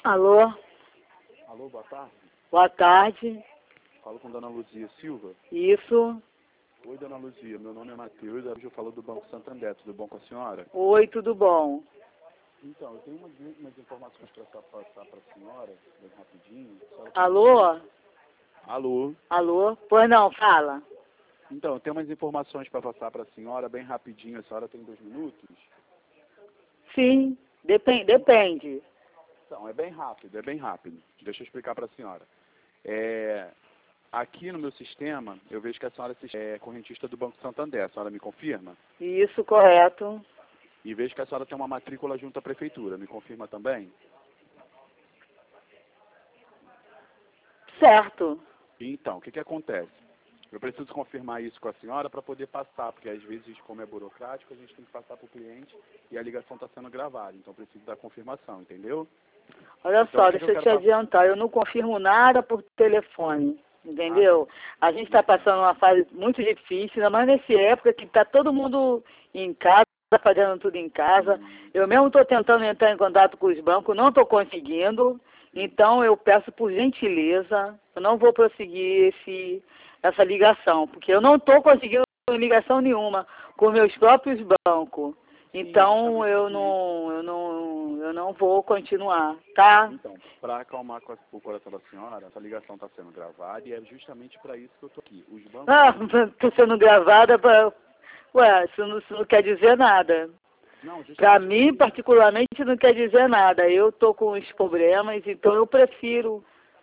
Alô? Alô, boa tarde. Boa tarde. Falo com Dona Luzia Silva. Isso. Oi, Dona Luzia. Meu nome é Matheus. Hoje eu falo do Banco Santander. Tudo bom com a senhora? Oi, tudo bom? Então, eu tenho umas informações para passar para a senhora, bem rapidinho. Alô? Alô? Alô? Pois não, fala. Então, eu tenho umas informações para passar para a senhora, bem rapidinho. A senhora tem 2 minutos? Sim, depende. Então, é bem rápido, é bem rápido. Deixa eu explicar para a senhora. Aqui no meu sistema, eu vejo que a senhora é correntista do Banco Santander. A senhora me confirma? Isso, correto. E vejo que a senhora tem uma matrícula junto à prefeitura. Me confirma também? Certo. Então, o que acontece? Eu preciso confirmar isso com a senhora para poder passar, porque às vezes, como é burocrático, a gente tem que passar para o cliente e a ligação está sendo gravada. Então, eu preciso da confirmação, entendeu? Olha Então, só, o que deixa eu eu te quero adiantar, eu não confirmo nada por telefone, entendeu? A gente está passando uma fase muito difícil, ainda mais nessa época que está todo mundo em casa, fazendo tudo em casa. Eu mesmo estou tentando entrar em contato com os bancos, não estou conseguindo. Então eu peço por gentileza, eu não vou prosseguir essa ligação, porque eu não estou conseguindo ligação nenhuma com meus próprios bancos. Então eu não vou continuar, tá? Então, para acalmar o coração da senhora, essa ligação está sendo gravada e é justamente para isso que eu estou aqui. Os bancos... Ah, estou sendo gravada para... Ué, isso não quer dizer nada. Para mim, particularmente, não quer dizer nada. Eu estou com os problemas, então eu prefiro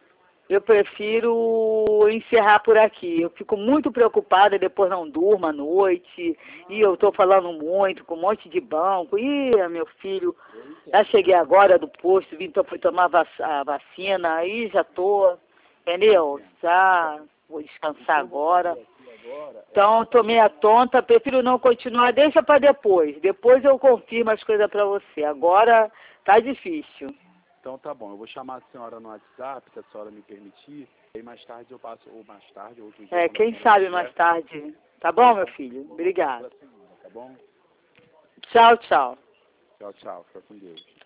encerrar por aqui. Eu fico muito preocupada, depois não durmo à noite, e eu estou falando muito com um monte de banco. Ih, meu filho, já cheguei agora do posto, fui tomar a vacina, aí já estou, entendeu? Já vou descansar agora. Então, estou meia tonta, prefiro não continuar, deixa para depois. Depois eu confirmo as coisas para você. Agora tá difícil. Então tá bom, eu vou chamar a senhora no WhatsApp, se a senhora me permitir, e mais tarde eu passo, ou mais tarde, ou outro dia. Quem sabe mais tarde. Tá bom, meu filho? Obrigado. Tá bom? Tchau, tchau. Tchau, tchau. Fica com Deus.